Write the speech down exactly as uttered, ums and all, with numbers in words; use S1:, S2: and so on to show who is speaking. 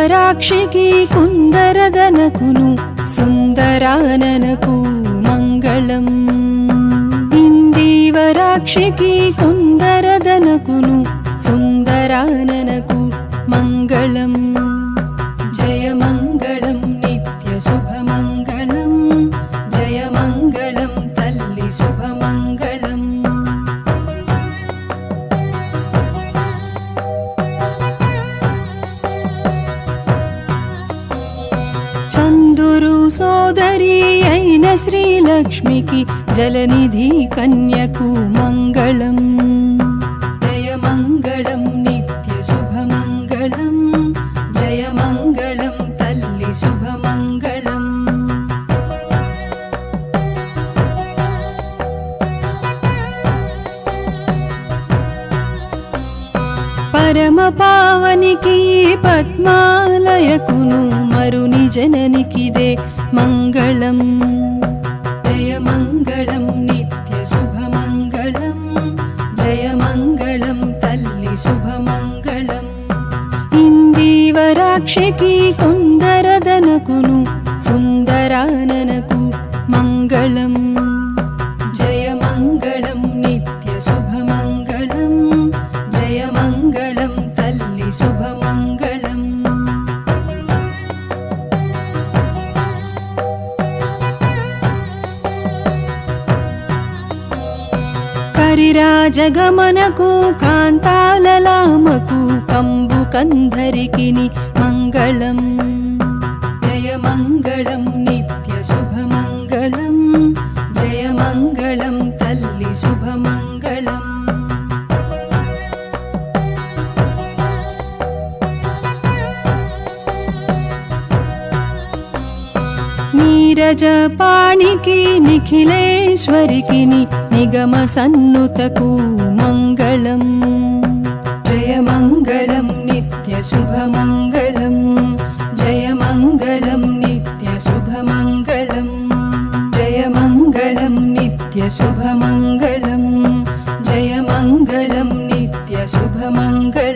S1: ఇందీవరాక్షికి కుందరదనకును సుందరాననకు మంగళం ఇందీవరాక్షికి కుందరదనకును సుందరాననకు మంగళం జయ మంగళం నిత్య శుభమంగళం జయ మంగళం తల్లి శుభమంగళం చందురు సోదరి అయిన శ్రీలక్ష్మికి జలనిధి కన్యకు మంగళం జయ మంగళం నిత్య శుభమంగళం జయ మంగళం తల్లి శుభమంగళం పరమ పావనికి పద్మాలయకును మరుని జననికిదే మంగళం జయ మంగళం నిత్య శుభమంగళం జయ మంగళం తల్లి శుభమంగళం ఇందీవరాక్షికి కుందరదనకును సుందరాననకు మంగళం జయ మంగళం నిత్య శుభమంగళం జయ మంగళం తల్లి శుభమంగళం కరిరాజగమనకు కాంతాలలామకు కంబు కంధరికిని మంగళం జయ మంగళం నిత్య శుభమంగళం జయ మంగళం తల్లి శుభమంగళం నీరజ పాణికి నిఖిలేశ్వరికి నిగమ సన్నుతకు మంగళం జయ మంగళం నిత్య శుభమంగళం జయ మంగళం నిత్య శుభమంగళం జయ మంగళం నిత్య శుభమంగళం జయ మంగళం నిత్య శుభమంగళం